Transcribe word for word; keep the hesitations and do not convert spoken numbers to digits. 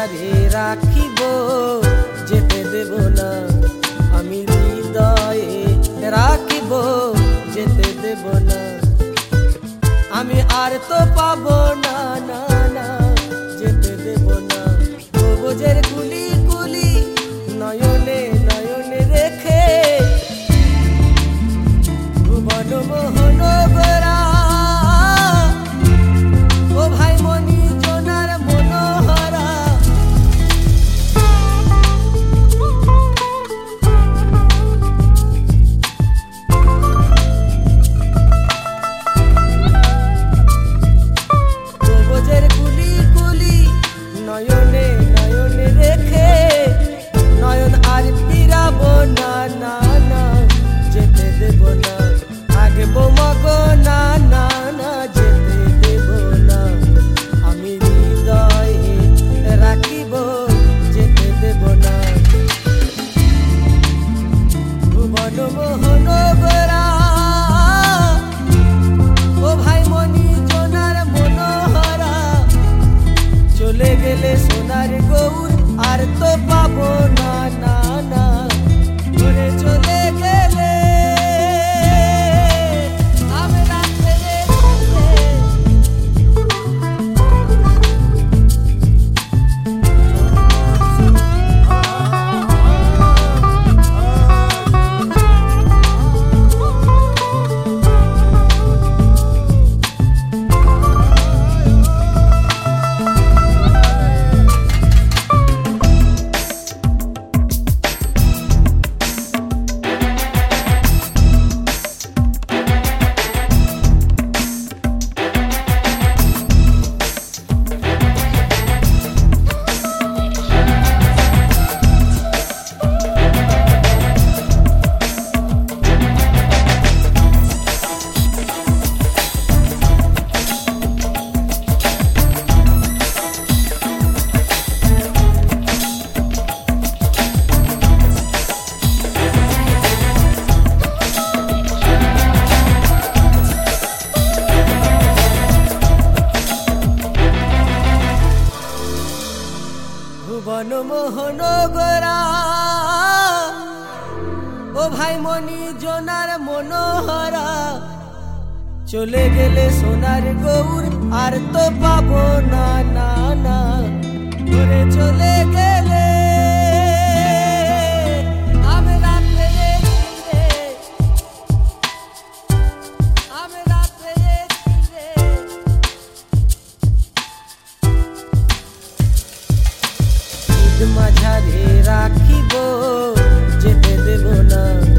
মাঝারে রাখিব যেতে দেব না, আমি হৃদয়ে রাখিব যেতে দেব না। আমি আর তো পাবো না না না যেতে দেব না। সবুজের কুলি কুলি নয়নে নয়নে রেখে ভুবন মোহন গোরা ও ভাই মনি জোনার মনোহরা। সবুজের কুলি কুলি নয়নে নয়নে রেখে নয়ন আর ফিরাবো না না না যেতে দেব না। আগবো মগো না না না যেতে দেব না, আমি হৃদয়ে রাখিব যেতে দেব না। ভুবন মোহন গোরা ও ভাই মনি জোনার মনোহরা। চলে গেলে সোনার গৌর আর তো পাবো না না না, ঘুরে চলে গেলে ভুবন মোহন গোরা ও ভাই মনি জোনার মনোহরা। চলে গেলে সোনার গৌর আর তো পাবো না না না, ঘুরে চলে গেলে আমি রাত্রে রে আমি রাত্রে রে। মাঝারে রাখিব যেতে দেব না।